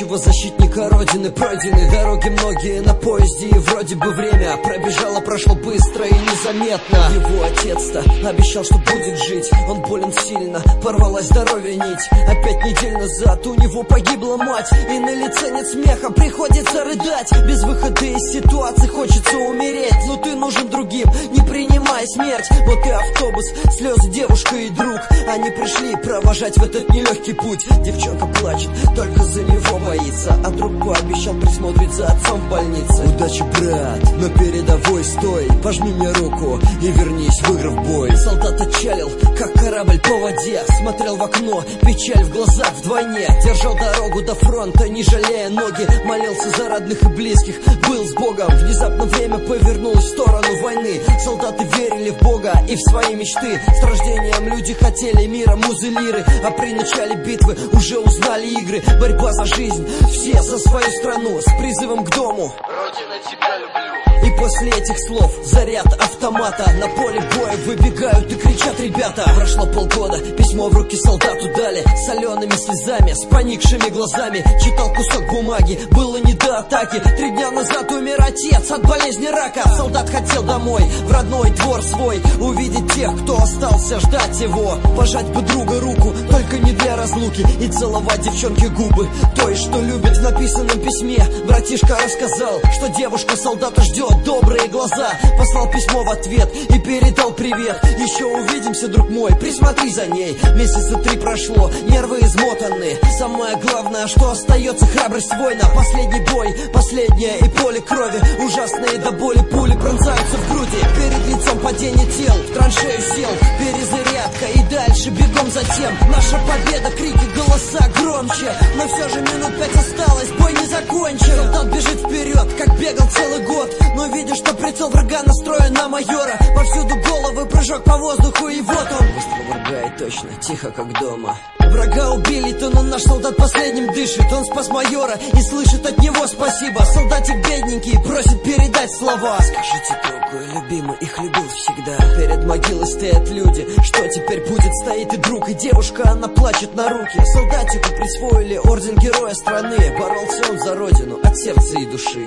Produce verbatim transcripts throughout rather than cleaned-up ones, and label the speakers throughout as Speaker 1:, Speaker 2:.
Speaker 1: настоящего защитника Родины. Пройдены дороги многие на поезде, и вроде бы время пробежало, прошло быстро и незаметно. Его отец-то обещал, что будет жить. Он болен сильно, порвалась здоровье нить. Опять недель назад у него погибла мать, и на лице нет смеха, приходится рыдать. Без выхода из ситуации хочется умереть, но ты нужен другим, не принимай смерть. Вот и автобус, слезы, девушка и друг. Они пришли провожать в этот нелегкий путь. Девчонка плачет, только за него боится, а друг пообещал присмотреть за отцом в больнице. Удачи, брат, на передовой стой, пожми мне руку и вернись, выиграв бой. Солдат отчалил, как корабль по воде, смотрел в окно, печаль в глазах вдвойне. Держал дорогу до фронта, не жалея ноги, молился за родных и близких, был с Богом. Внезапно время повернулось в сторону войны. Солдаты верили в Бога и в свои мечты. С рождением люди хотели мира, музы, лиры, а при начале битвы уже узнали игры. Борьба за жизнь, все за свою страну, с призывом к дому. Родина, тебя люблю. И после этих слов заряд автомата. На поле боя выбегают и кричат ребята. Прошло полгода, письмо в руки солдату дали. Солеными слезами, с поникшими глазами читал кусок бумаги, было не до атаки. Три дня назад умер отец от болезни рака. Солдат хотел домой, в родной двор свой, увидеть тех, кто остался ждать его. Пожать бы друга руку, только не для разлуки, и целовать девчонке губы, той, что любит. В написанном письме братишка рассказал, что девушка солдата ждет добрые глаза. Послал письмо в ответ и передал привет. Еще увидимся, друг мой, присмотри за ней. Месяца три прошло, нервы измотаны. Самое главное, что остается храбрость воина. Последний бой, последнее и поле крови. Ужасные до боли пули пронзаются в груди. Перед лицом падение тел, в траншею сел. Перезарядка и дальше бегом затем. Наша победа, крики, голоса громче. Но все же минут пять осталось, бой не закончен. Солдат бежит вперед, как бегал целый год, но видишь, что прицел врага настроен на майора. Повсюду головы, прыжок по воздуху, и вот он. Выстрел врага и точно, тихо как дома. Врага убили-то, но наш солдат последним дышит. Он спас майора и слышит от него спасибо. Солдатик бедненький просит передать слова. Скажите другу, любимый, их любил всегда. Перед могилой стоят люди, что теперь будет? Стоит и друг, и девушка, она плачет на руки. Солдатику присвоили орден героя страны. Боролся он за родину от сердца и души.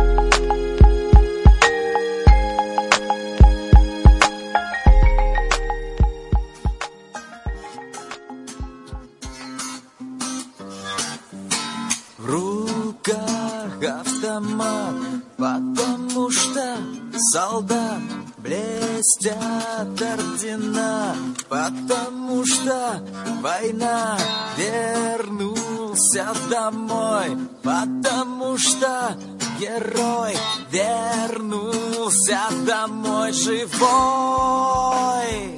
Speaker 2: В руках автомат, потому что солдат, блестят ордена, потому что война, вернулся домой, потому что герой вернулся домой живой.